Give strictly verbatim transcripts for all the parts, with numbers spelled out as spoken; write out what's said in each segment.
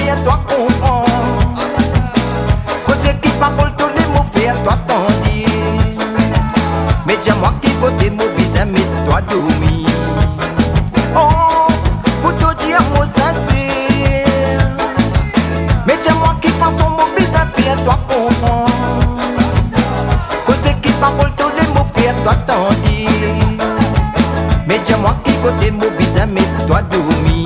fait, toi comprends. Cause qui parle tous les mots fait, toi t'en dis. Mais dis-moi qui côté mon bizarre, mais toi dormi. Oh, pour te dire moi sincère. Mais dis-moi qui façon mon bizarre fait, toi comprends. Cause qui parle tous les mots fait, toi t'en dis. Mais dis-moi qui côté mon bizarre, mais toi dormi.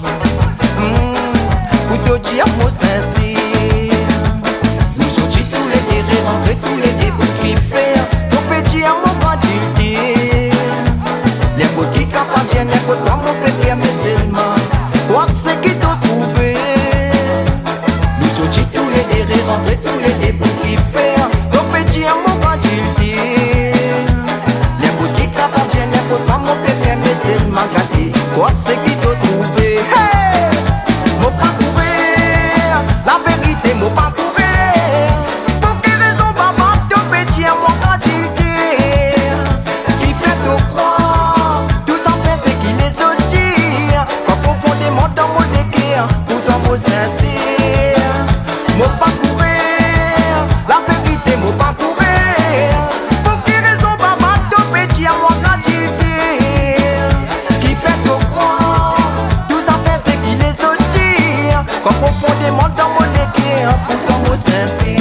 Pour te dire moi sincère. Nous sommes tous les guerriers, rentrés tous les débouts qui faire. Ton petit amour grandité. Les mots qui appartiennent, les mots toi mon préféré, mais seulement toi c'est qui t'ont trouvé. Nous sommes tous les guerriers, rentrés tous les débouts qui faire. Ton petit amour grandité. Les mots qui appartiennent, les mots toi mon préféré, mais seulement gâté. Toi c'est qui t'ont trouvé. Hey! Mon pas couvert, la vérité, mon pas couvert. Pour quelle raison, papa, ton petit amour grandité. Qui fait te croire, tout ça fait c'est qui les autres dire. Pas profondément dans mon équerre, pour toi mon sincère. Mon pas couvert, la vérité, mon pas couvert. Pour quelle raison, papa, ton petit amour grandité. Qui fait te croire, tout ça fait c'est qui les autres dire. Pas profondément dans mon équerre, pour toi mon sincère.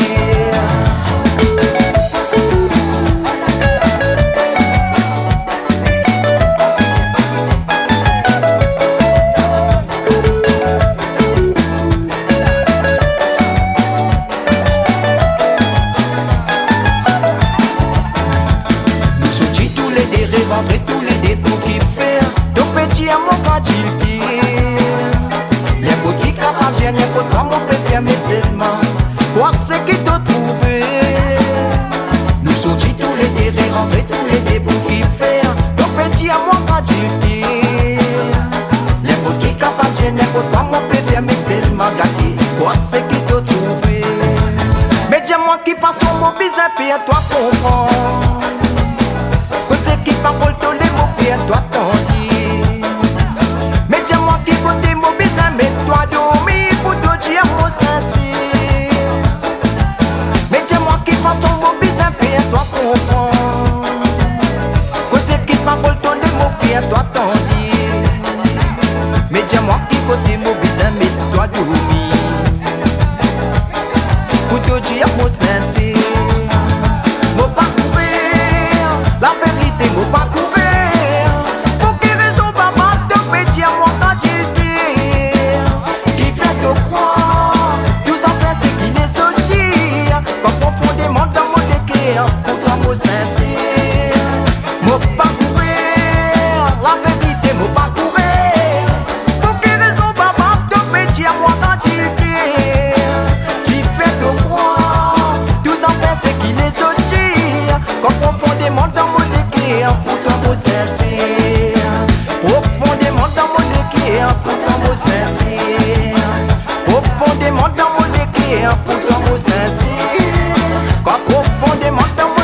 Nous sommes dit tous les dérives, entre tous les débouts qui faire. Ton petit amour grandité. Les mots qui appartiennent, les mots toi mon préféré, mais seulement toi c'est qui t'ont trouvé. Nous sommes dit tous les dérives, entre tous les débouts qui faire. Ton petit amour grandité. Les mots qui appartiennent, les mots toi mon préféré, mais seulement gâté. Toi c'est qui t'ont trouvé. Mais dis-moi qui façon mon bizarre fait, toi comprends. Cause qui parle tous les mots fait, toi t'en dis. Mais dis-moi qui côté mon bizarre, mais toi dormi pour te dire mon sincère. Mais dis-moi qui façon mon bizarre fait, toi comprends. Cause qui parle tous les mots fait, toi t'en dis. Mais dis-moi qui côté mon bizarre, mais toi dormi pour te dire mon sincère. Mon pas couvert, la vérité, mon pas couvert. Pour quelle raison, papa, te petit amour grandité. Qui fait te croire, tout ça fait c'est qui les autres dire. Pas profondément dans mon équerre, pour toi mon sincère. Mon pas couvert, la vérité, mon pas couvert. Pour quelle raison, papa, te petit amour grandité. Qui fait te croire, tout ça fait c'est qui les autres dire. Pas profondément dans mon équerre, pour toi mon sincère. Profondément dans mon équerre, pour toi mon sincère. Profondément dans mon équerre, pour toi mon sincère. Quoi profondément dans